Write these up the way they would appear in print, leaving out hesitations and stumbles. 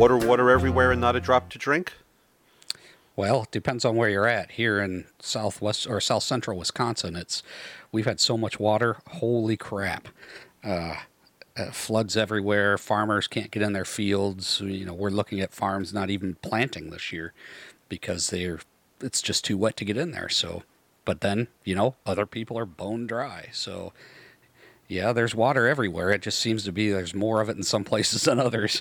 water everywhere and not a drop to drink? Well, it depends on where you're at. Here in southwest or south central Wisconsin, we've had so much water. Holy crap! Uh, Floods everywhere. Farmers can't get in their fields. We're looking at farms not even planting this year because it's just too wet to get in there. So, but then other people are bone dry. So yeah, there's water everywhere. It just seems to be there's more of it in some places than others.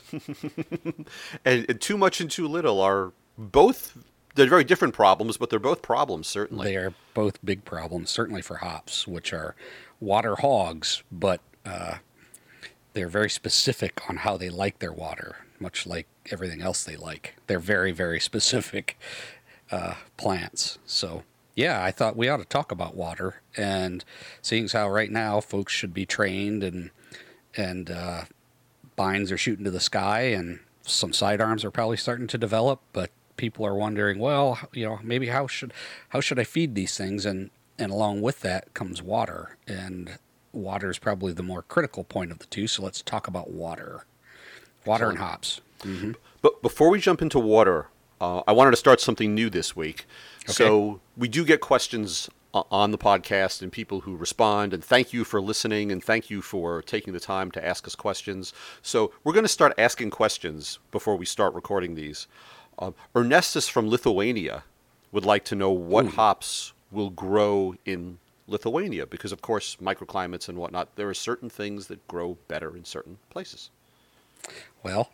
And too much and too little are both, they're very different problems, but they're both problems, certainly. They are both big problems, certainly for hops, which are water hogs, but they're very specific on how they like their water, much like everything else they like. They're very, very specific plants. So, yeah, I thought we ought to talk about water, and seeing as how right now folks should be trained and binds are shooting to the sky, and some sidearms are probably starting to develop, but people are wondering, well, maybe how should I feed these things, and along with that comes water, and water is probably the more critical point of the two. So let's talk about water and hops. Mm-hmm. But before we jump into water, I wanted to start something new this week. Okay. So we do get questions on the podcast and people who respond, and thank you for listening and thank you for taking the time to ask us questions. So we're going to start asking questions before we start recording these. Ernestus from Lithuania would like to know what hops will grow in Lithuania, because of course microclimates and whatnot, there are certain things that grow better in certain places. Well,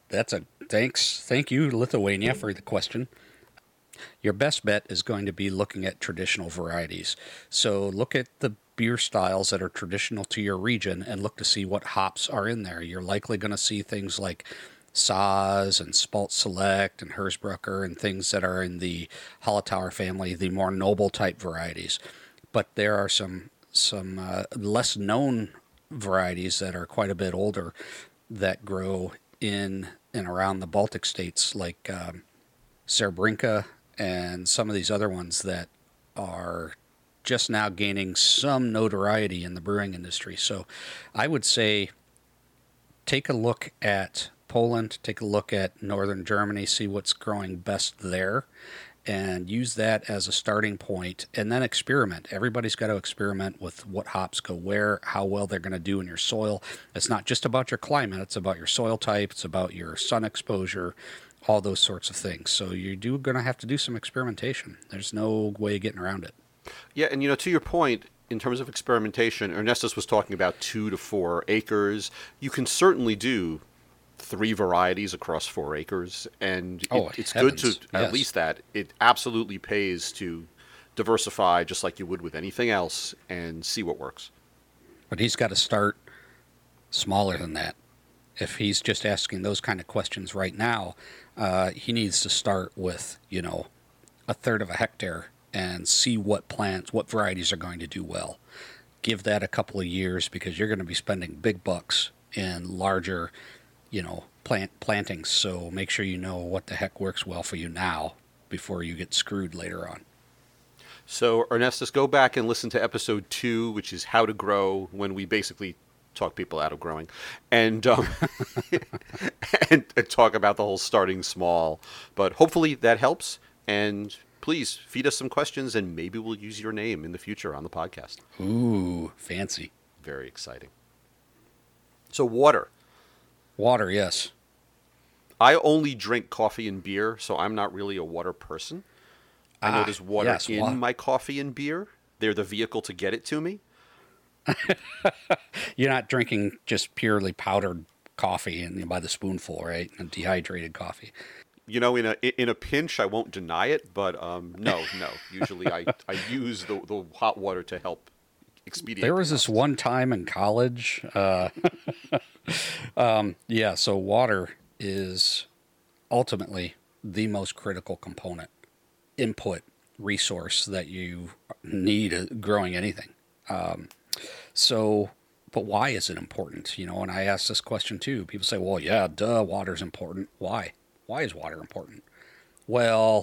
thank you, Lithuania, for the question. Your best bet is going to be looking at traditional varieties. So look at the beer styles that are traditional to your region and look to see what hops are in there. You're likely going to see things like Saaz and Spalt Select and Hersbrucker and things that are in the Hallertauer family, the more noble type varieties. But there are some less known varieties that are quite a bit older that grow in and around the Baltic states, like Serbrinka and some of these other ones that are just now gaining some notoriety in the brewing industry. So I would say take a look at Poland, take a look at northern Germany, see what's growing best there, and use that as a starting point, and then experiment. Everybody's got to experiment with what hops go where, how well they're going to do in your soil. It's not just about your climate, it's about your soil type, it's about your sun exposure, all those sorts of things. So you're going to have to do some experimentation. There's no way of getting around it. Yeah, and to your point, in terms of experimentation, Ernestus was talking about 2 to 4 acres. You can certainly do 3 varieties across 4 acres, and it's heavens. good to at Yes. least that. It absolutely pays to diversify just like you would with anything else and see what works. But he's got to start smaller than that. If he's just asking those kind of questions right now, he needs to start with, a third of a hectare and see what varieties are going to do well. Give that a couple of years because you're going to be spending big bucks in larger, plantings. So make sure you know what the heck works well for you now before you get screwed later on. So, Ernestus, go back and listen to episode 2, which is how to grow, when we basically talk people out of growing, and and talk about the whole starting small. But hopefully that helps, and please feed us some questions, and maybe we'll use your name in the future on the podcast. Ooh, fancy. Very exciting. So water. Water, yes. I only drink coffee and beer, so I'm not really a water person. I know there's water in my coffee and beer. They're the vehicle to get it to me. You're not drinking just purely powdered coffee and by the spoonful, right? And dehydrated coffee. In a pinch, I won't deny it, but no. Usually, I use the hot water to help expedite. There was this one time in college. So water is ultimately the most critical component, input resource that you need growing anything. But why is it important? And I ask this question too. People say, well, yeah, duh, water's important. Why? Why is water important? Well,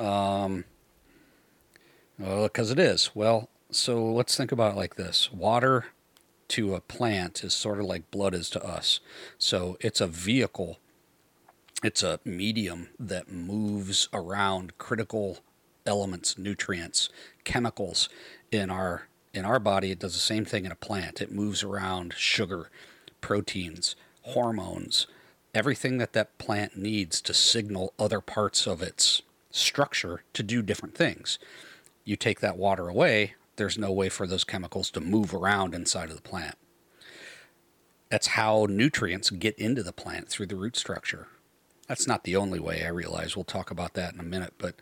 because it is. Well, so let's think about it like this. Water to a plant is sort of like blood is to us. So it's a vehicle It's a medium that moves around critical elements, nutrients, chemicals in our body. It does the same thing in a plant. It moves around sugar, proteins, hormones, everything that plant needs to signal other parts of its structure to do different things. You take that water away, there's no way for those chemicals to move around inside of the plant. That's how nutrients get into the plant, through the root structure. That's not the only way, I realize. We'll talk about that in a minute, but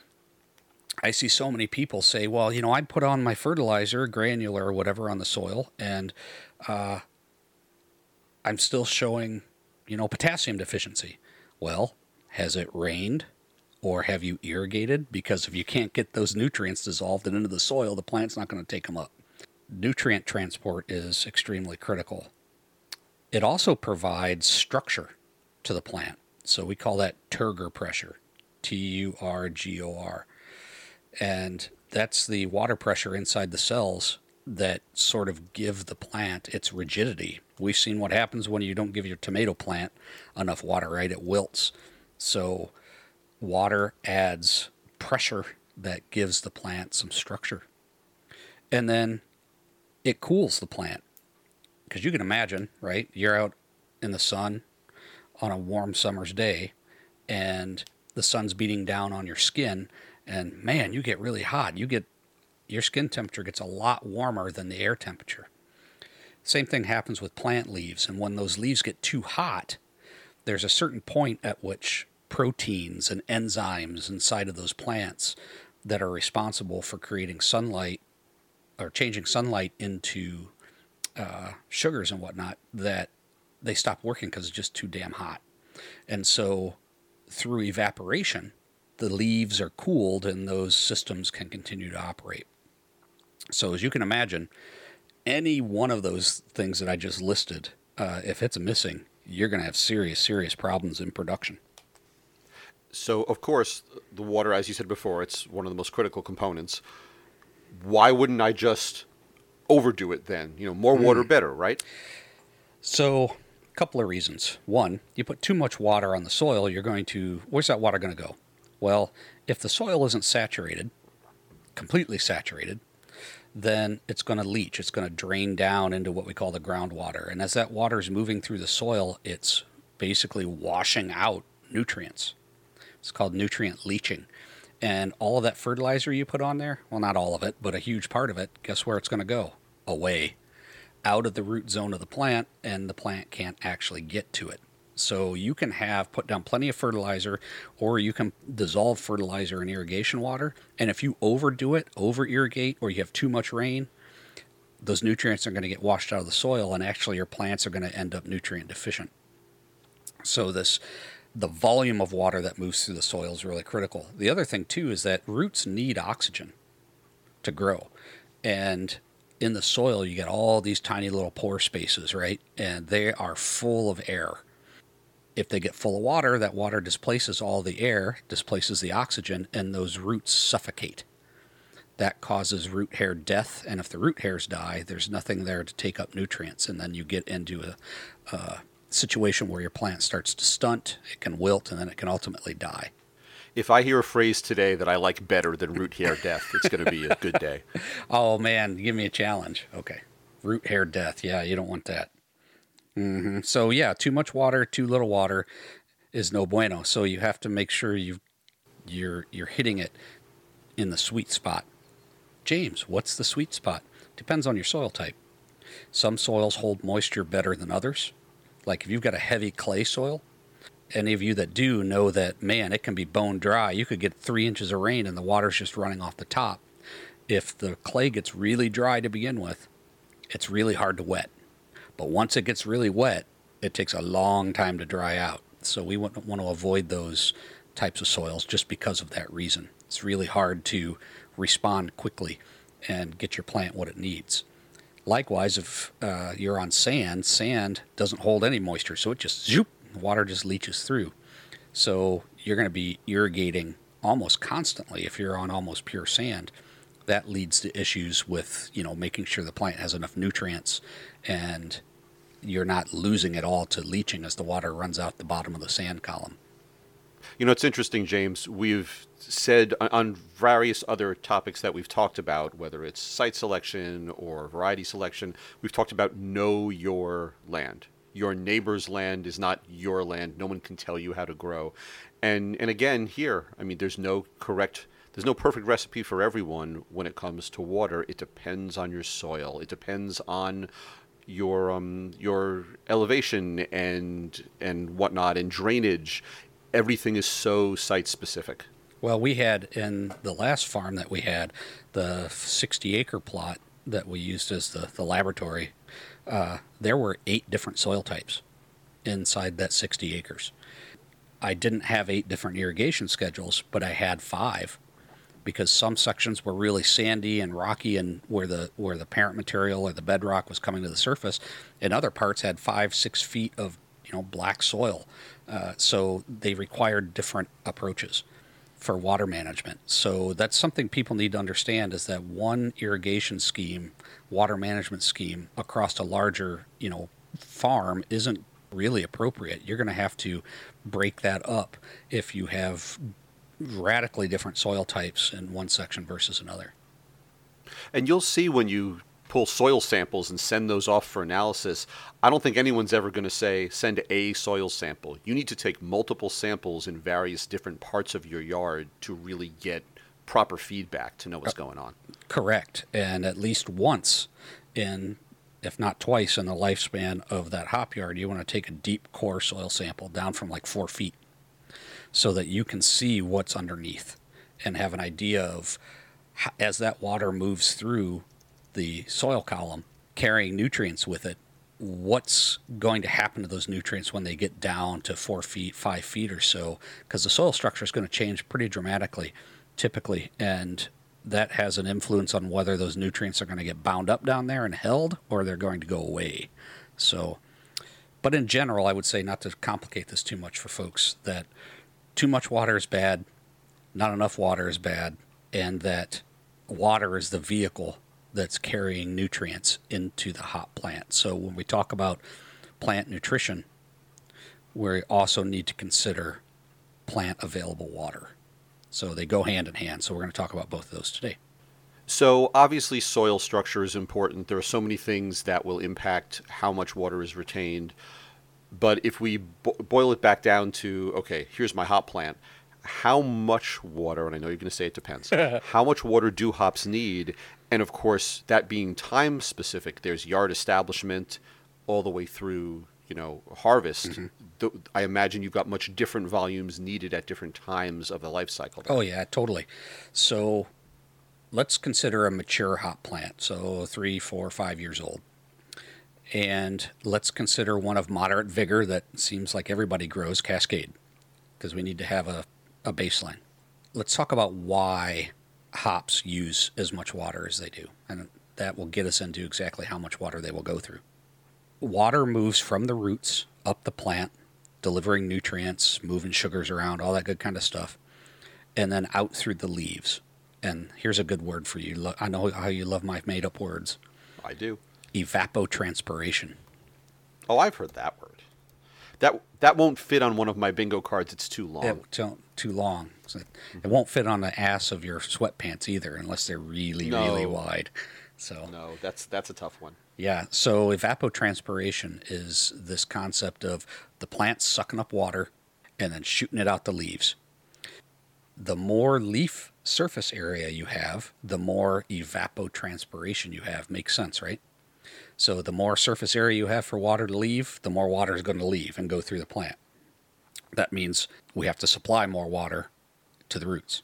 I see so many people say, well, I put on my fertilizer, granular or whatever, on the soil, and I'm still showing, potassium deficiency. Well, has it rained, or have you irrigated? Because if you can't get those nutrients dissolved and into the soil, the plant's not going to take them up. Nutrient transport is extremely critical. It also provides structure to the plant. So we call that turgor pressure, Turgor. And that's the water pressure inside the cells that sort of give the plant its rigidity. We've seen what happens when you don't give your tomato plant enough water, right? It wilts. So water adds pressure that gives the plant some structure. And then it cools the plant. Because you can imagine, right? You're out in the sun on a warm summer's day, and the sun's beating down on your skin, and man, you get really hot. Your skin temperature gets a lot warmer than the air temperature. Same thing happens with plant leaves, and when those leaves get too hot, there's a certain point at which proteins and enzymes inside of those plants that are responsible for creating sunlight or changing sunlight into sugars and whatnot, that they stop working because it's just too damn hot. And so through evaporation, the leaves are cooled and those systems can continue to operate. So as you can imagine, any one of those things that I just listed, if it's missing, you're going to have serious, serious problems in production. So, of course, the water, as you said before, it's one of the most critical components. Why wouldn't I just overdo it then? More water, better, right? So, a couple of reasons. One, you put too much water on the soil, where's that water going to go? Well, if the soil isn't saturated, completely saturated, then it's going to leach. It's going to drain down into what we call the groundwater. And as that water is moving through the soil, it's basically washing out nutrients. It's called nutrient leaching. And all of that fertilizer you put on there, well, not all of it, but a huge part of it, guess where it's going to go? Away, out of the root zone of the plant, and the plant can't actually get to it. So you can put down plenty of fertilizer, or you can dissolve fertilizer in irrigation water. And if you overdo it, over-irrigate, or you have too much rain, those nutrients are going to get washed out of the soil, and actually your plants are going to end up nutrient deficient. So the volume of water that moves through the soil is really critical. The other thing, too, is that roots need oxygen to grow. And in the soil, you get all these tiny little pore spaces, right? And they are full of air. If they get full of water, that water displaces all the air, displaces the oxygen, and those roots suffocate. That causes root hair death, and if the root hairs die, there's nothing there to take up nutrients, and then you get into a situation where your plant starts to stunt, it can wilt, and then it can ultimately die. If I hear a phrase today that I like better than root hair death, it's going to be a good day. Oh, man, give me a challenge. Okay. Root hair death. Yeah, you don't want that. So, yeah, too much water, too little water is no bueno. So you have to make sure you're hitting it in the sweet spot. James, what's the sweet spot? Depends on your soil type. Some soils hold moisture better than others. Like if you've got a heavy clay soil, any of you that do know that, man, it can be bone dry. You could get 3 inches of rain and the water's just running off the top. If the clay gets really dry to begin with, it's really hard to wet. But once it gets really wet, it takes a long time to dry out. So we want to avoid those types of soils just because of that reason. It's really hard to respond quickly and get your plant what it needs. Likewise, if you're on sand, sand doesn't hold any moisture, so it just zoop, water just leaches through. So you're going to be irrigating almost constantly if you're on almost pure sand. That leads to issues with, making sure the plant has enough nutrients and you're not losing it all to leaching as the water runs out the bottom of the sand column. You know, it's interesting, James. We've said on various other topics that we've talked about, whether it's site selection or variety selection, we've talked about know your land. Your neighbor's land is not your land. No one can tell you how to grow. And again, here, I mean, there's no perfect recipe for everyone when it comes to water. It depends on your soil. It depends on your elevation and whatnot and drainage. Everything is so site specific. Well, we had in the last farm that we had, the 60-acre plot that we used as the laboratory, there were 8 different soil types inside that 60 acres. I didn't have 8 different irrigation schedules, but I had 5 because some sections were really sandy and rocky and where the parent material or the bedrock was coming to the surface, and other parts had 5-6 feet of black soil. So they required different approaches for water management. So that's something people need to understand, is that one irrigation scheme, water management scheme across a larger, farm isn't really appropriate. You're going to have to break that up if you have radically different soil types in one section versus another. And you'll see when you pull soil samples and send those off for analysis, I don't think anyone's ever going to say, send a soil sample. You need to take multiple samples in various different parts of your yard to really get proper feedback to know what's going on. Correct. And at least once if not twice in the lifespan of that hop yard, you want to take a deep core soil sample down from like 4 feet so that you can see what's underneath and have an idea of, as that water moves through the soil column, carrying nutrients with it, what's going to happen to those nutrients when they get down to 4 feet, 5 feet or so, because the soil structure is going to change pretty dramatically, typically, and that has an influence on whether those nutrients are going to get bound up down there and held, or they're going to go away. So, but in general, I would say, not to complicate this too much for folks, that too much water is bad, not enough water is bad, and that water is the vehicle that's carrying nutrients into the hop plant. So when we talk about plant nutrition, we also need to consider plant available water. So they go hand in hand. So we're going to talk about both of those today. So obviously soil structure is important. There are so many things that will impact how much water is retained. But if we boil it back down to, okay, here's my hop plant, how much water, and I know you're going to say it depends, how much water do hops need? And of course, that being time specific, there's yard establishment all the way through, harvest. Mm-hmm. I imagine you've got much different volumes needed at different times of the life cycle. Oh, yeah, totally. So let's consider a mature hop plant, so 3, 4, 5 years old. And let's consider one of moderate vigor that seems like everybody grows, Cascade, because we need to have a baseline. Let's talk about why hops use as much water as they do, and that will get us into exactly how much water they will go through. Water moves from the roots up the plant, delivering nutrients, moving sugars around, all that good kind of stuff, and then out through the leaves. And here's a good word for you. I know how you love my made-up words. I do. Evapotranspiration. Oh, I've heard that word. That won't fit on one of my bingo cards. It's too long. Too long. So it won't fit on the ass of your sweatpants either, unless they're really, really wide. So no, that's a tough one. Yeah. So evapotranspiration is this concept of the plant sucking up water and then shooting it out the leaves. The more leaf surface area you have, the more evapotranspiration you have. Makes sense, right? So the more surface area you have for water to leave, the more water is going to leave and go through the plant. That means we have to supply more water to the roots.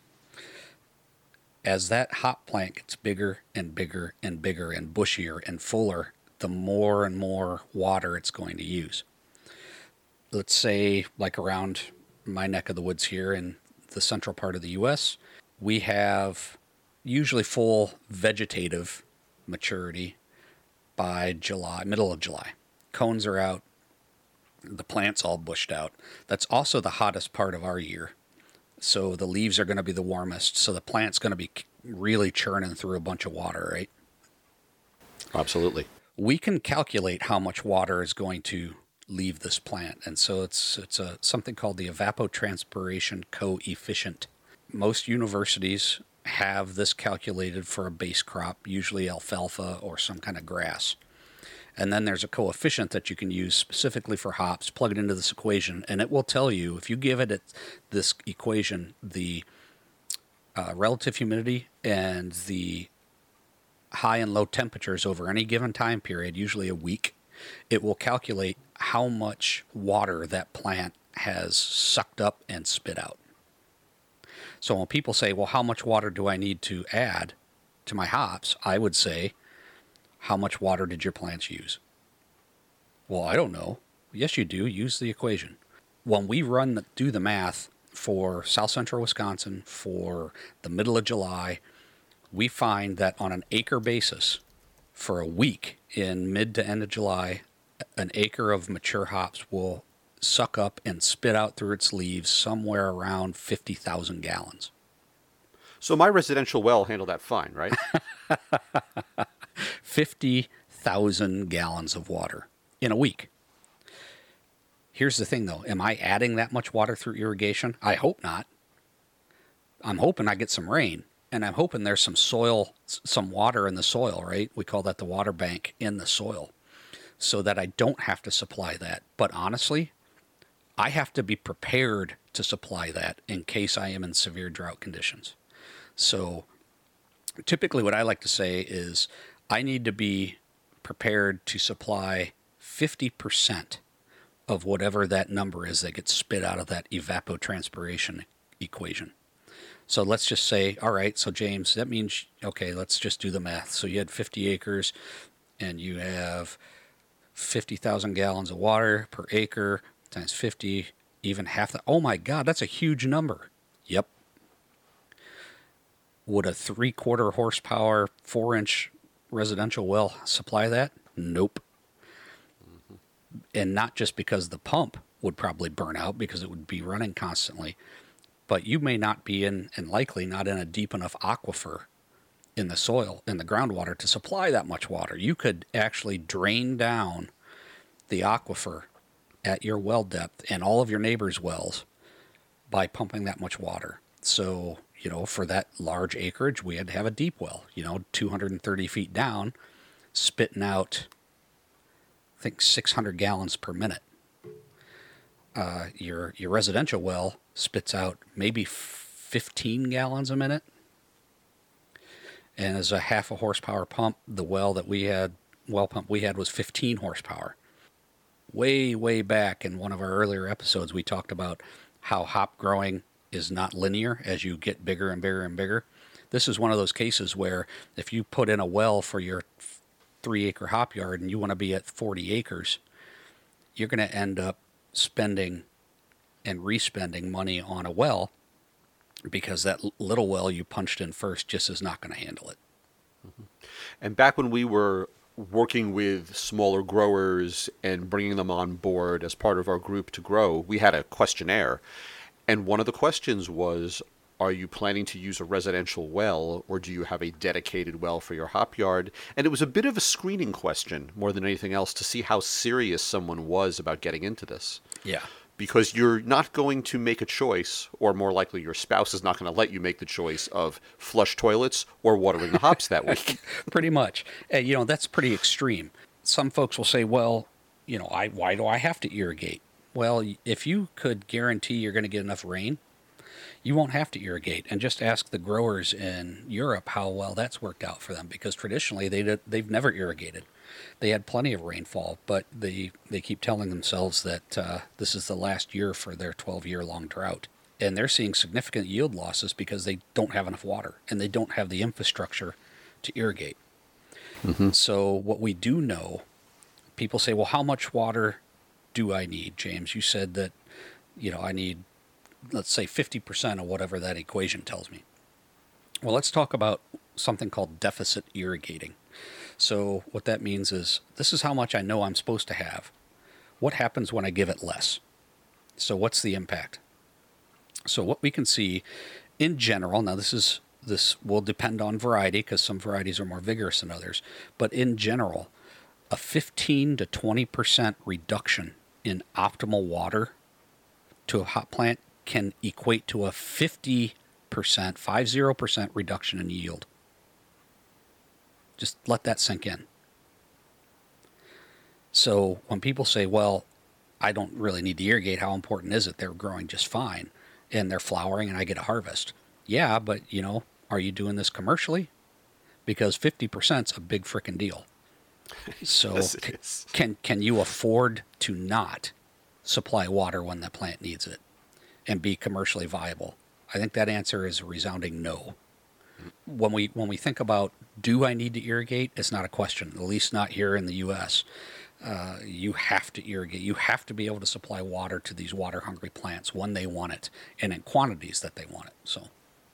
As that hop plant gets bigger and bigger and bigger and bushier and fuller, the more and more water it's going to use. Let's say, like around my neck of the woods here in the central part of the U.S., we have usually full vegetative maturity by July, middle of July. Cones are out. The plant's all bushed out. That's also the hottest part of our year. So the leaves are going to be the warmest. So the plant's going to be really churning through a bunch of water, right? Absolutely. We can calculate how much water is going to leave this plant. And so it's something called the evapotranspiration coefficient. Most universities have this calculated for a base crop, usually alfalfa or some kind of grass. And then there's a coefficient that you can use specifically for hops, plug it into this equation, and it will tell you, if you give it this equation, the relative humidity and the high and low temperatures over any given time period, usually a week, it will calculate how much water that plant has sucked up and spit out. So when people say, well, how much water do I need to add to my hops? I would say, how much water did your plants use? Well, I don't know. Yes, you do. Use the equation. When we do the math for South Central Wisconsin for the middle of July, we find that on an acre basis for a week in mid to end of July, an acre of mature hops will suck up and spit out through its leaves somewhere around 50,000 gallons. So my residential well handled that fine, right? 50,000 gallons of water in a week. Here's the thing, though. Am I adding that much water through irrigation? I hope not. I'm hoping I get some rain, and I'm hoping there's some water in the soil, right? We call that the water bank in the soil, so that I don't have to supply that. But honestly, I have to be prepared to supply that in case I am in severe drought conditions. So typically what I like to say is I need to be prepared to supply 50% of whatever that number is that gets spit out of that evapotranspiration equation. So let's just say, all right, so James, that means, okay, let's just do the math. So you had 50 acres and you have 50,000 gallons of water per acre times 50, even half that. Oh my God, that's a huge number. Yep. Would a 3/4 horsepower, 4-inch residential well supply that? Nope. Mm-hmm. And not just because the pump would probably burn out because it would be running constantly, but you may not be in, and likely not in, a deep enough aquifer in the soil, in the groundwater, to supply that much water. You could actually drain down the aquifer at your well depth and all of your neighbors' wells by pumping that much water. So, for that large acreage, we had to have a deep well, 230 feet down, spitting out, I think, 600 gallons per minute. Your residential well spits out maybe 15 gallons a minute. And as a half a horsepower pump, the well pump we had was 15 horsepower. Way, way back in one of our earlier episodes, we talked about how hop growing is not linear as you get bigger and bigger and bigger. This is one of those cases where if you put in a well for your 3-acre hop yard and you want to be at 40 acres, you're going to end up spending and respending money on a well because that little well you punched in first just is not going to handle it. Mm-hmm. And back when we were working with smaller growers and bringing them on board as part of our group to grow, we had a questionnaire. And one of the questions was, are you planning to use a residential well, or do you have a dedicated well for your hop yard? And it was a bit of a screening question more than anything else to see how serious someone was about getting into this. Yeah. Because you're not going to make a choice, or more likely your spouse is not going to let you make the choice of flush toilets or watering the hops that week. Pretty much. That's pretty extreme. Some folks will say, well, why do I have to irrigate? Well, if you could guarantee you're going to get enough rain, you won't have to irrigate. And just ask the growers in Europe how well that's worked out for them, because traditionally they've never irrigated. They had plenty of rainfall, but they keep telling themselves that this is the last year for their 12-year-long drought. And they're seeing significant yield losses because they don't have enough water, and they don't have the infrastructure to irrigate. Mm-hmm. So what we do know, people say, well, how much water do I need, James? You said that, I need, let's say, 50% of whatever that equation tells me. Well, let's talk about something called deficit irrigating. So what that means is, this is how much I know I'm supposed to have. What happens when I give it less? So what's the impact? So what we can see in general, now this will depend on variety, because some varieties are more vigorous than others, but in general, a 15 to 20% reduction in optimal water to a hop plant can equate to a 50%, 50% reduction in yield. Just let that sink in. So when people say, well, I don't really need to irrigate, how important is it? They're growing just fine and they're flowering and I get a harvest. Yeah, but are you doing this commercially? Because 50% is a big frickin' deal. So Yes, it is. can you afford to not supply water when the plant needs it and be commercially viable? I think that answer is a resounding no. When we think about, do I need to irrigate? It's not a question, at least not here in the U.S. You have to irrigate. You have to be able to supply water to these water-hungry plants when they want it and in quantities that they want it. So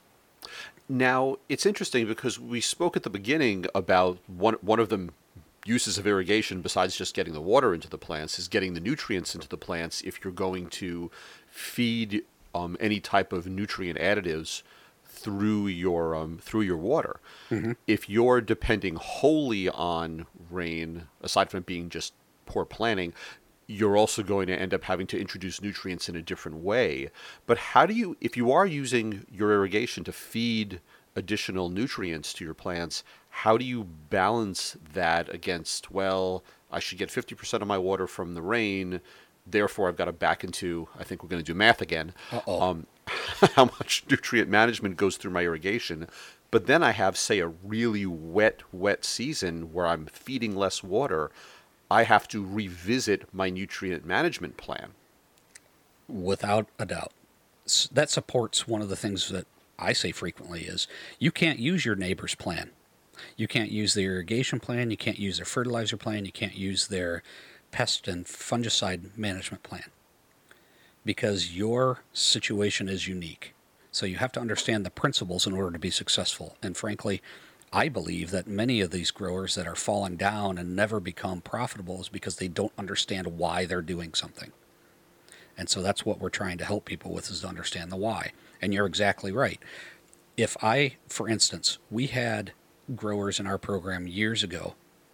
Now, it's interesting because we spoke at the beginning about one of the uses of irrigation, besides just getting the water into the plants, is getting the nutrients into the plants if you're going to feed any type of nutrient additives through your water. mm-hmm. If you're depending wholly on rain, aside from it being just poor planning, you're also going to end up having to introduce nutrients in a different way. But how do you, if you are using your irrigation to feed additional nutrients to your plants, how do you balance that against, well, I should get 50% of my water from the rain, therefore I've got to back into, I think we're going to do math again, how much nutrient management goes through my irrigation. But then I have, say, a really wet season where I'm feeding less water. I have to revisit my nutrient management plan. Without a doubt. That supports one of the things that I say frequently is you can't use your neighbor's plan. You can't use their irrigation plan. You can't use their fertilizer plan. You can't use their pest and fungicide management plan because your situation is unique. So you have to understand the principles in order to be successful. And frankly, I believe that many of these growers that are falling down and never become profitable is because they don't understand why they're doing something. And so that's what we're trying to help people with, is to understand the why. And you're exactly right. If for instance, we had growers in our program years ago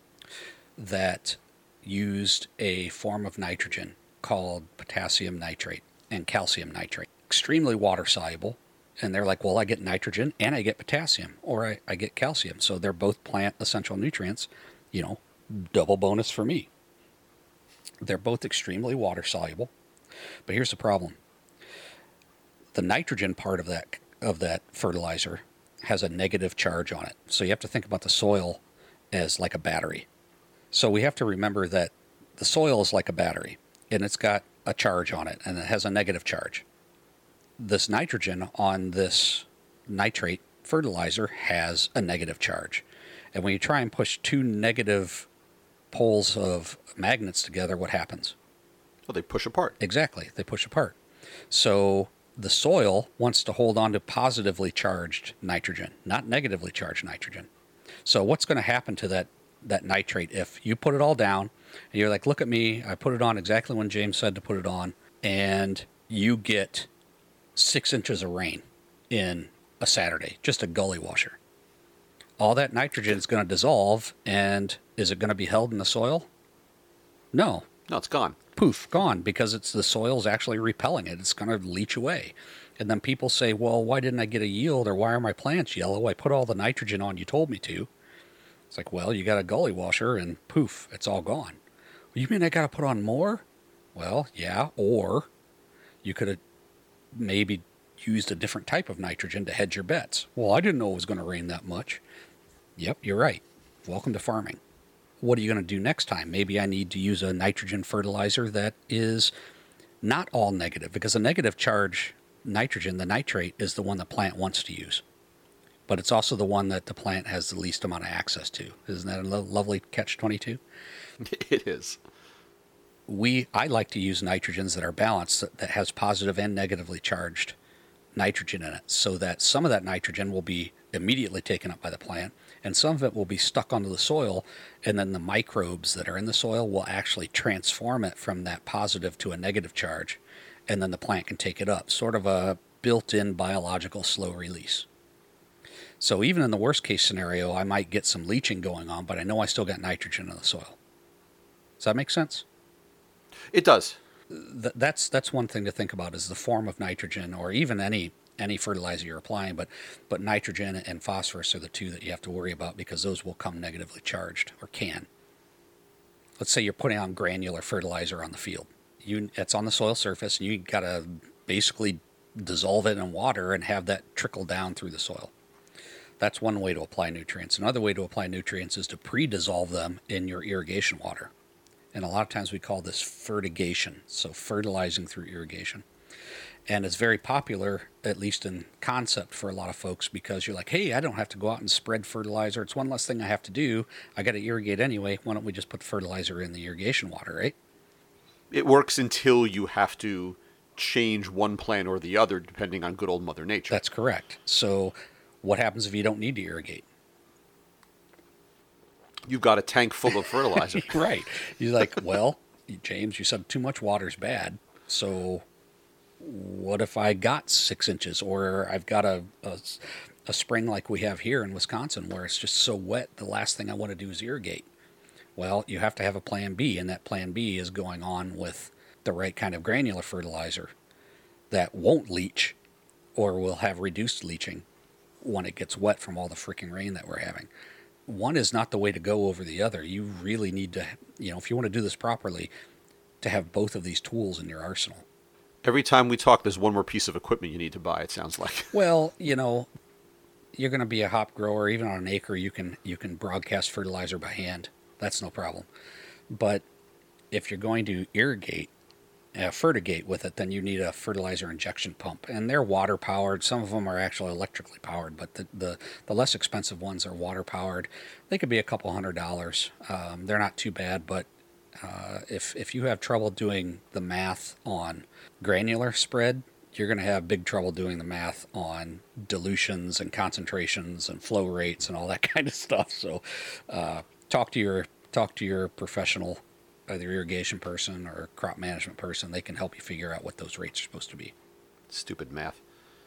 that used a form of nitrogen called potassium nitrate and calcium nitrate. Extremely water soluble. And they're like, well, I get nitrogen and I get potassium, or I get calcium. So they're both plant essential nutrients, double bonus for me. They're both extremely water soluble. But here's the problem. The nitrogen part of that fertilizer has a negative charge on it. So you have to think about the soil as like a battery. So we have to remember that the soil is like a battery, and it's got a charge on it, and it has a negative charge. This nitrogen on this nitrate fertilizer has a negative charge. And when you try and push two negative poles of magnets together, what happens? Well, they push apart. Exactly. They push apart. So the soil wants to hold on to positively charged nitrogen, not negatively charged nitrogen. So what's going to happen to that nitrate if you put it all down and you're like, look at me, I put it on exactly when James said to put it on, and you get 6 inches of rain in a Saturday, just a gully washer. All that nitrogen is going to dissolve, and is it going to be held in the soil? No. No, it's gone. Poof, gone, because the soil's actually repelling it. It's going to leach away. And then people say, well, why didn't I get a yield, or why are my plants yellow? I put all the nitrogen on you told me to. It's like, well, you got a gully washer, and poof, it's all gone. You mean I got to put on more? Well, yeah, or you could have maybe used a different type of nitrogen to hedge your bets. Well, I didn't know it was going to rain that much. Yep, you're right. Welcome to farming. What are you going to do next time? Maybe I need to use a nitrogen fertilizer that is not all negative, because a negative charge nitrogen, the nitrate, is the one the plant wants to use. But it's also the one that the plant has the least amount of access to. Isn't that a lovely catch-22? It is. I like to use nitrogens that are balanced, that has positive and negatively charged nitrogen in it, so that some of that nitrogen will be immediately taken up by the plant, and some of it will be stuck onto the soil, and then the microbes that are in the soil will actually transform it from that positive to a negative charge, and then the plant can take it up. Sort of a built-in biological slow release. So even in the worst case scenario, I might get some leaching going on, but I know I still got nitrogen in the soil. Does that make sense? It does. that's one thing to think about is the form of nitrogen, or even any fertilizer you're applying, but nitrogen and phosphorus are the two that you have to worry about because those will come negatively charged, or can. Let's say you're putting on granular fertilizer on the field. It's on the soil surface, and you got to basically dissolve it in water and have that trickle down through the soil. That's one way to apply nutrients. Another way to apply nutrients is to pre-dissolve them in your irrigation water. And a lot of times we call this fertigation, so fertilizing through irrigation. And it's very popular, at least in concept, for a lot of folks because you're like, hey, I don't have to go out and spread fertilizer. It's one less thing I have to do. I got to irrigate anyway. Why don't we just put fertilizer in the irrigation water, right? It works until you have to change one plant or the other depending on good old Mother Nature. That's correct. So what happens if you don't need to irrigate? You've got a tank full of fertilizer. Right. You're like, well, James, you said too much water's bad. So what if I got 6 inches, or I've got a spring like we have here in Wisconsin where it's just so wet, the last thing I want to do is irrigate? Well, you have to have a plan B, and that plan B is going on with the right kind of granular fertilizer that won't leach or will have reduced leaching when it gets wet from all the freaking rain that we're having. One is not the way to go over the other. You really need to, if you want to do this properly, to have both of these tools in your arsenal. Every time we talk, there's one more piece of equipment you need to buy, it sounds like. Well, you're going to be a hop grower. Even on an acre, you can broadcast fertilizer by hand. That's no problem. But if you're going to irrigate, fertigate with it, then you need a fertilizer injection pump. And they're water powered. Some of them are actually electrically powered, but the less expensive ones are water powered. They could be a couple $100. They're not too bad, but if you have trouble doing the math on granular spread, you're going to have big trouble doing the math on dilutions and concentrations and flow rates and all that kind of stuff. So talk to your professional, either irrigation person or crop management person. They can help you figure out what those rates are supposed to be. Stupid math.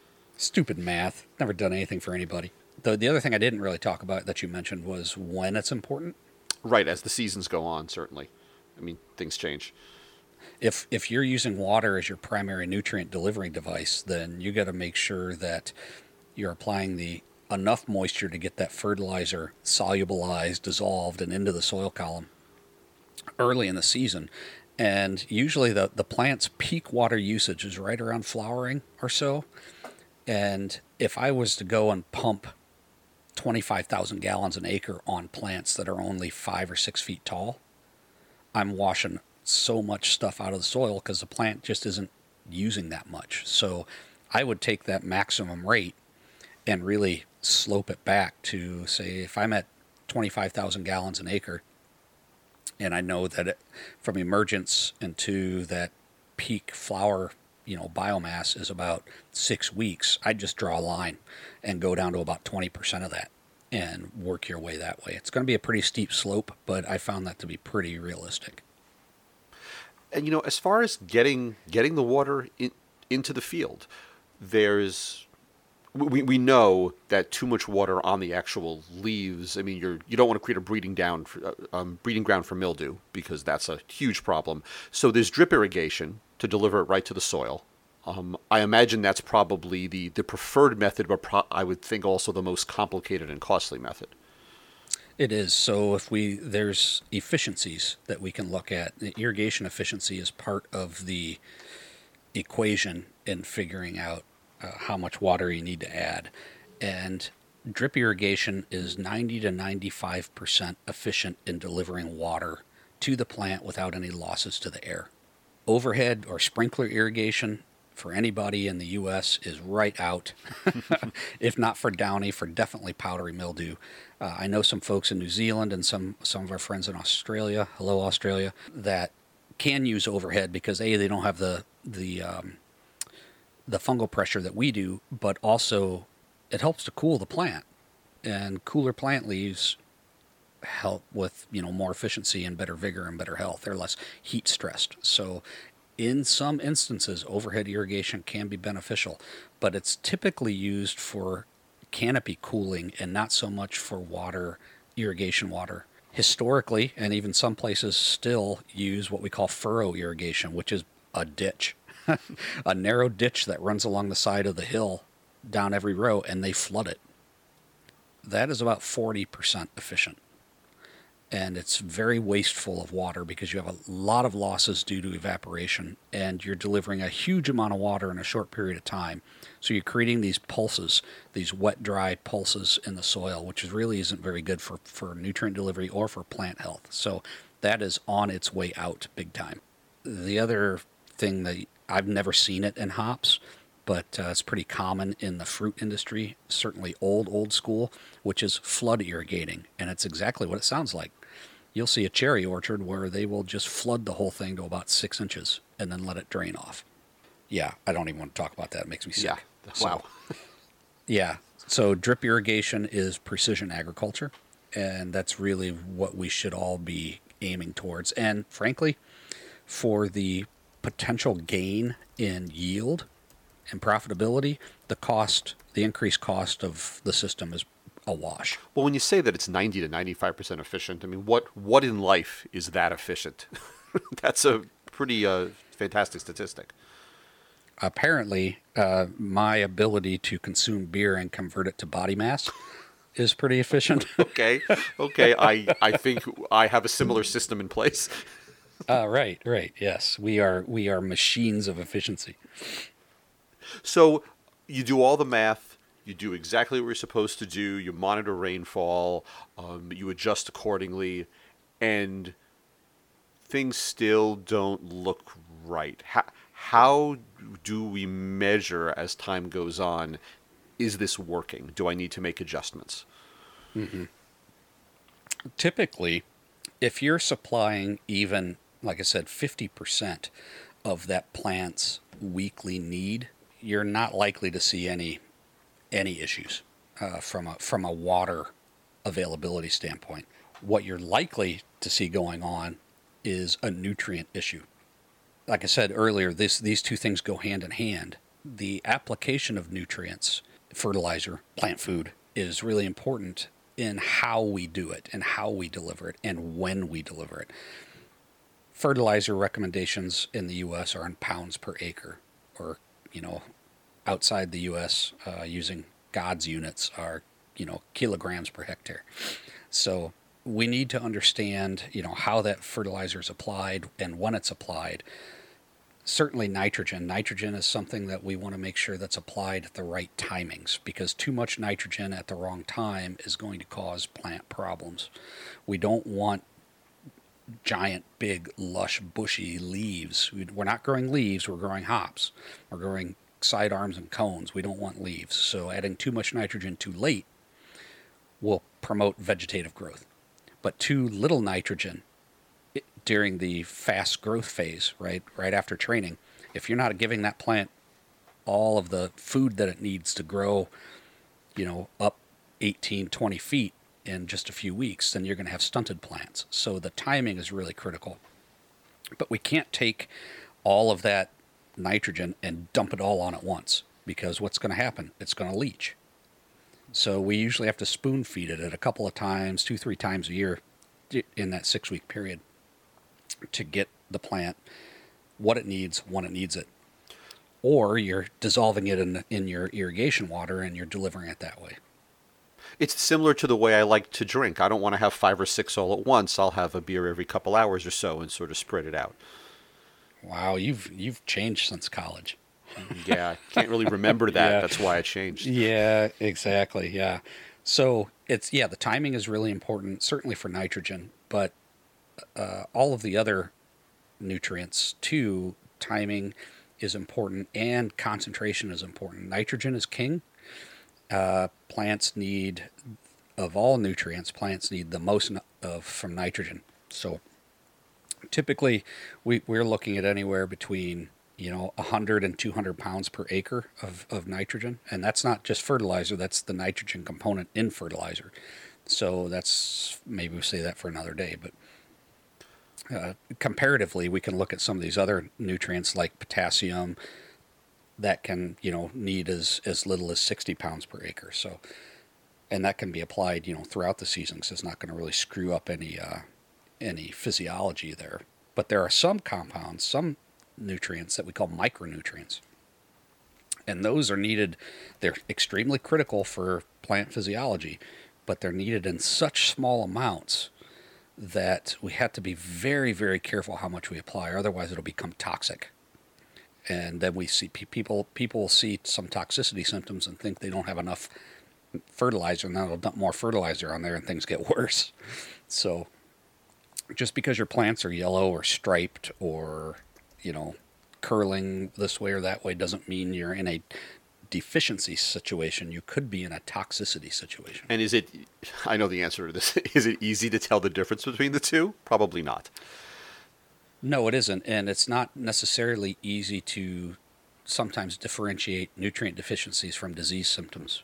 Never done anything for anybody. The other thing I didn't really talk about that you mentioned was when it's important. Right, as the seasons go on, certainly. I mean, things change. If you're using water as your primary nutrient delivery device, then you got to make sure that you're applying enough moisture to get that fertilizer solubilized, dissolved, and into the soil column early in the season. And usually the plant's peak water usage is right around flowering or so. And if I was to go and pump 25,000 gallons an acre on plants that are only 5 or 6 feet tall, I'm washing so much stuff out of the soil because the plant just isn't using that much. So I would take that maximum rate and really slope it back to, say, if I'm at 25,000 gallons an acre, and I know that from emergence into that peak flower, biomass is about 6 weeks, I'd just draw a line and go down to about 20% of that and work your way that way. It's going to be a pretty steep slope, but I found that to be pretty realistic. And as far as getting the water into the field, we know that too much water on the actual leaves. I mean, you don't want to create a breeding ground for mildew, because that's a huge problem. So there's drip irrigation to deliver it right to the soil. I imagine that's probably the preferred method, but I would think also the most complicated and costly method. It is. So there's efficiencies that we can look at. The irrigation efficiency is part of the equation in figuring out how much water you need to add. And drip irrigation is 90 to 95% efficient in delivering water to the plant without any losses to the air. Overhead or sprinkler irrigation for anybody in the U.S. is right out. If not for downy, for definitely powdery mildew. I know some folks in New Zealand and some of our friends in Australia, hello Australia, that can use overhead because they don't have the fungal pressure that we do, but also it helps to cool the plant, and cooler plant leaves help with more efficiency and better vigor and better health. They're less heat stressed. So in some instances, overhead irrigation can be beneficial, but it's typically used for canopy cooling and not so much for irrigation water. Historically, and even some places still use what we call furrow irrigation, which is a ditch, a narrow ditch that runs along the side of the hill down every row, and they flood it. That is about 40% efficient. And it's very wasteful of water because you have a lot of losses due to evaporation, and you're delivering a huge amount of water in a short period of time. So you're creating these pulses, these wet, dry pulses in the soil, which really isn't very good for nutrient delivery or for plant health. So that is on its way out big time. The other thing that I've never seen it in hops, but it's pretty common in the fruit industry, certainly old school, which is flood irrigating. And it's exactly what it sounds like. You'll see a cherry orchard where they will just flood the whole thing to about 6 inches and then let it drain off. Yeah, I don't even want to talk about that. It makes me sick. Yeah. Wow. Yeah. So drip irrigation is precision agriculture, and that's really what we should all be aiming towards. And frankly, for the potential gain in yield and profitability, the increased cost of the system is a wash. Well, when you say that it's 90 to 95% efficient, I mean, what in life is that efficient? That's a pretty fantastic statistic. Apparently, my ability to consume beer and convert it to body mass is pretty efficient. Okay. I think I have a similar system in place. Right. Yes, we are machines of efficiency. So you do all the math. You do exactly what you're supposed to do. You monitor rainfall. You adjust accordingly, and things still don't look right. How do we measure as time goes on? Is this working? Do I need to make adjustments? Mm-hmm. Typically, if you're supplying even, like I said, 50% of that plant's weekly need, you're not likely to see any issues from a water availability standpoint. What you're likely to see going on is a nutrient issue. Like I said earlier, these two things go hand in hand. The application of nutrients, fertilizer, plant food, is really important in how we do it and how we deliver it and when we deliver it. Fertilizer recommendations in the U.S. are in pounds per acre, or, outside the U.S., using God's units are, kilograms per hectare. So we need to understand, how that fertilizer is applied and when it's applied. Certainly nitrogen. Nitrogen is something that we want to make sure that's applied at the right timings, because too much nitrogen at the wrong time is going to cause plant problems. We don't want giant, big, lush, bushy leaves. We're not growing leaves, we're growing hops. We're growing side arms and cones. We don't want leaves. So adding too much nitrogen too late will promote vegetative growth. But too little nitrogen during the fast growth phase, right after training, if you're not giving that plant all of the food that it needs to grow, up 18, 20 feet in just a few weeks, then you're going to have stunted plants. So the timing is really critical. But we can't take all of that nitrogen and dump it all on at once, because what's going to happen? It's going to leach. So we usually have to spoon feed it at a couple of times, 2-3 times a year in that 6-week period to get the plant what it needs when it needs it. Or you're dissolving it in your irrigation water and you're delivering it that way. It's similar to the way I like to drink. I don't want to have 5 or 6 all at once. I'll have a beer every couple hours or so and sort of spread it out. Wow, you've changed since college. Yeah, I can't really remember that. Yeah. That's why I changed. Yeah, exactly. Yeah. So the timing is really important, certainly for nitrogen, but all of the other nutrients too, timing is important and concentration is important. Nitrogen is king. Plants need, of all nutrients, the most from nitrogen. So typically we're looking at anywhere between 100 and 200 pounds per acre of nitrogen, and that's not just fertilizer, that's the nitrogen component in fertilizer. So that's, maybe we'll say that for another day, but comparatively we can look at some of these other nutrients like potassium that can need as little as 60 pounds per acre. So, and that can be applied throughout the season, because it's not going to really screw up any physiology there. But there are some compounds, some nutrients that we call micronutrients. And those are needed, they're extremely critical for plant physiology, but they're needed in such small amounts that we have to be very, very careful how much we apply, otherwise it'll become toxic. And then we see people will see some toxicity symptoms and think they don't have enough fertilizer, and then they'll dump more fertilizer on there and things get worse. So just because your plants are yellow or striped or, curling this way or that way doesn't mean you're in a deficiency situation. You could be in a toxicity situation. And I know the answer to this, is it easy to tell the difference between the two? Probably not. No, it isn't. And it's not necessarily easy to sometimes differentiate nutrient deficiencies from disease symptoms.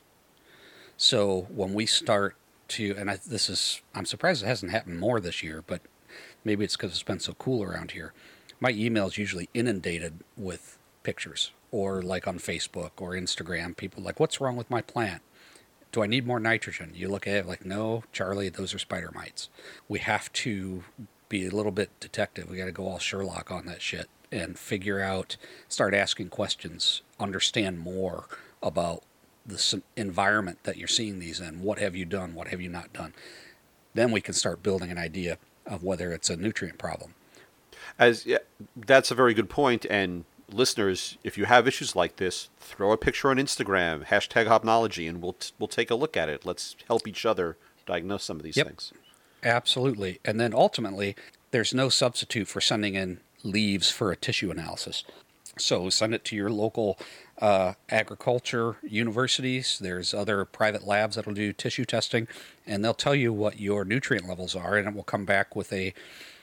So when we start to, and I'm surprised it hasn't happened more this year, but maybe it's because it's been so cool around here. My email is usually inundated with pictures, or like on Facebook or Instagram, people like, what's wrong with my plant? Do I need more nitrogen? You look at it like, no, Charlie, those are spider mites. We have to be a little bit detective. We got to go all Sherlock on that shit and figure out, start asking questions, understand more about the environment that you're seeing these in. What have you done? What have you not done? Then we can start building an idea of whether it's a nutrient problem. That's a very good point. And listeners, if you have issues like this, throw a picture on Instagram, #Hopnology, and we'll take a look at it. Let's help each other diagnose some of these things. Absolutely. And then ultimately, there's no substitute for sending in leaves for a tissue analysis. So send it to your local agriculture universities. There's other private labs that'll do tissue testing, and they'll tell you what your nutrient levels are, and it will come back with a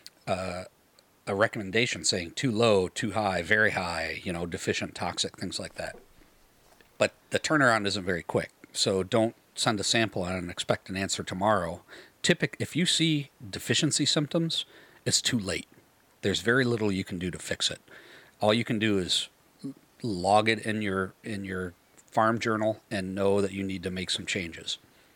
recommendation saying too low, too high, very high, deficient, toxic, things like that. But the turnaround isn't very quick, so don't send a sample out and expect an answer tomorrow. If you see deficiency symptoms, it's too late. There's very little you can do to fix it. All you can do is log it in your farm journal and know that you need to make some changes.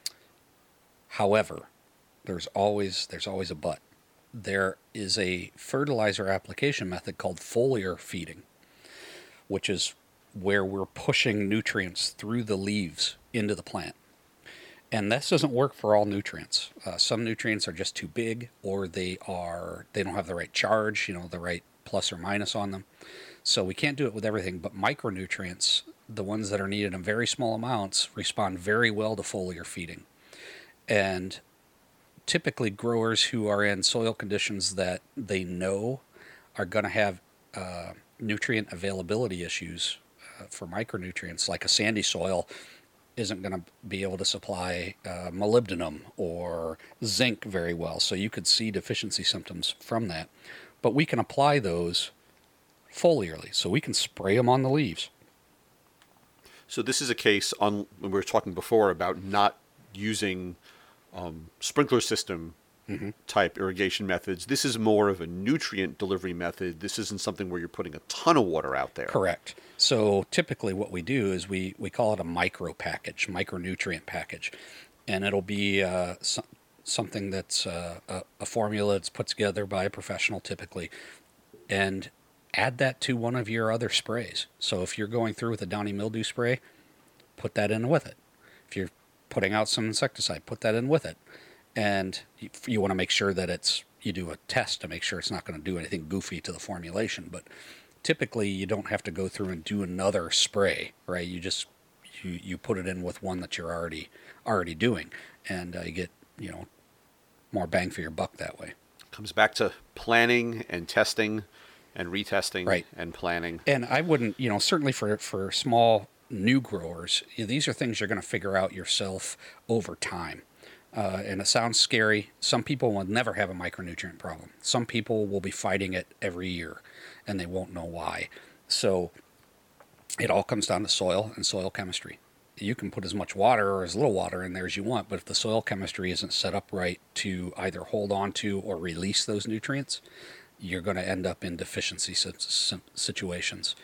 However, there's always a but. There is a fertilizer application method called foliar feeding, which is where we're pushing nutrients through the leaves into the plant. And this doesn't work for all nutrients. Some nutrients are just too big, or they don't have the right charge, the right plus or minus on them. So we can't do it with everything, but micronutrients, the ones that are needed in very small amounts, respond very well to foliar feeding. And typically growers who are in soil conditions that they know are going to have nutrient availability issues for micronutrients, like a sandy soil isn't going to be able to supply molybdenum or zinc very well. So you could see deficiency symptoms from that. But we can apply those foliarly, so we can spray them on the leaves. So this is a case when we were talking before about not using sprinkler system type irrigation methods. This is more of a nutrient delivery method. This isn't something where you're putting a ton of water out there. Correct. So typically what we do is we call it a micronutrient package. And it'll be something that's a formula that's put together by a professional typically. And add that to one of your other sprays. So if you're going through with a downy mildew spray, put that in with it. If you're putting out some insecticide, put that in with it. And you want to make sure that you do a test to make sure it's not going to do anything goofy to the formulation. But typically you don't have to go through and do another spray, right? You put it in with one that you're already doing, and you get more bang for your buck that way. Comes back to planning and testing and retesting, right, and planning. And I wouldn't, certainly for small new growers, these are things you're going to figure out yourself over time. And it sounds scary. Some people will never have a micronutrient problem. Some people will be fighting it every year, and they won't know why. So it all comes down to soil and soil chemistry. You can put as much water or as little water in there as you want, but if the soil chemistry isn't set up right to either hold on to or release those nutrients, you're going to end up in deficiency situations.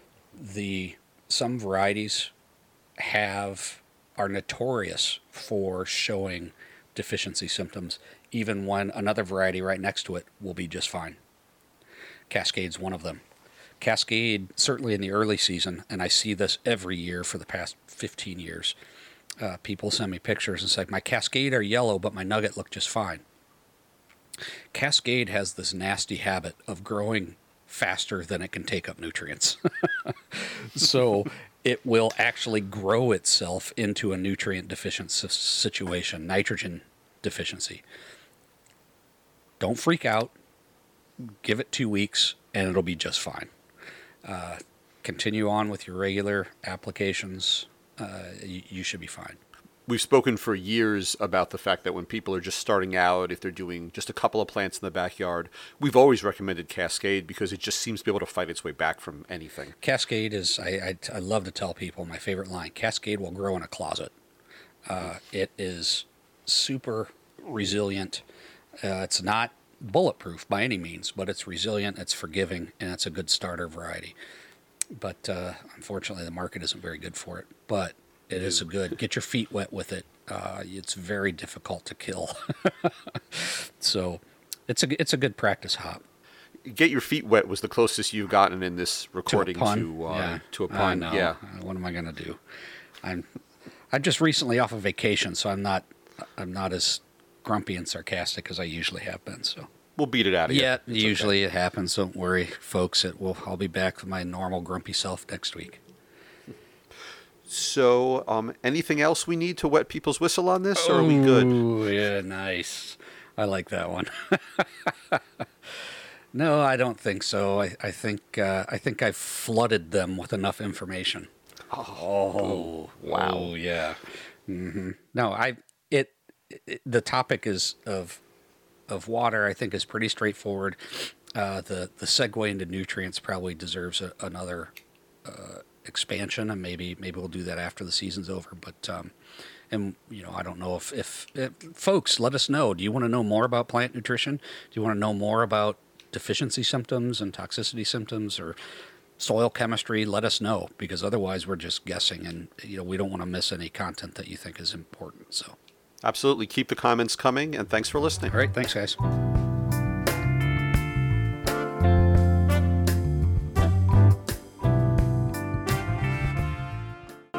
Some varieties are notorious for showing deficiency symptoms, even when another variety right next to it will be just fine. Cascade's one of them. Cascade, certainly in the early season, and I see this every year for the past 15 years, people send me pictures and say, my Cascade are yellow, but my nugget look just fine. Cascade has this nasty habit of growing faster than it can take up nutrients. So it will actually grow itself into a nutrient deficient situation, nitrogen deficiency. Don't freak out. Give it 2 weeks, and it'll be just fine. Continue on with your regular applications. You should be fine. We've spoken for years about the fact that when people are just starting out, if they're doing just a couple of plants in the backyard, we've always recommended Cascade because it just seems to be able to fight its way back from anything. Cascade is, I love to tell people, my favorite line, Cascade will grow in a closet. It is super resilient. It's not bulletproof by any means, but it's resilient, it's forgiving, and it's a good starter variety. But unfortunately, the market isn't very good for it. But it is a good. Get your feet wet with it. It's very difficult to kill. So it's a good practice hop. Get your feet wet was the closest you've gotten in this recording to a pun. Yeah. What am I going to do? I'm just recently off of vacation, so I'm not as grumpy and sarcastic as I usually have been. So we'll beat it out of you. Yeah, usually it happens. Don't worry, folks. I'll be back with my normal grumpy self next week. So, anything else we need to wet people's whistle on this, or are we good? Ooh, yeah, nice. I like that one. No, I don't think so. I think I've flooded them with enough information. Oh, wow. Oh, yeah. Mm-hmm. No, the topic is of water, I think, is pretty straightforward. The segue into nutrients probably deserves another expansion, and maybe we'll do that after the season's over. But and I don't know if folks, let us know. Do you want to know more about plant nutrition? Do you want to know more about deficiency symptoms and toxicity symptoms or soil chemistry? Let us know, because otherwise we're just guessing, and we don't want to miss any content that you think is important. So absolutely, keep the comments coming, and thanks for listening. All right, thanks guys.